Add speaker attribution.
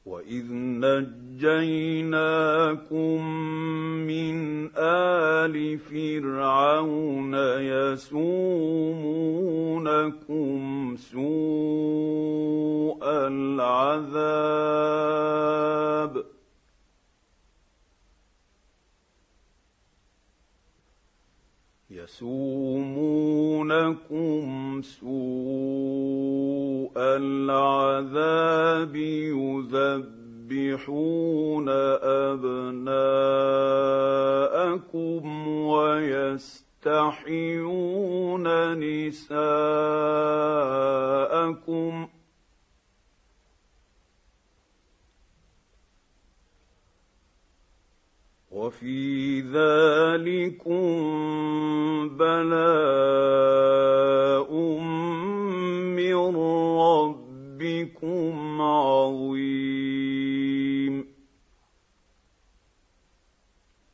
Speaker 1: وإذ نجيناكم من آل فرعون يسومونكم سوء العذاب يذبحون أبناءكم ويستحيون نساءكم وفي ذلكم بلاء من ربكم عظيم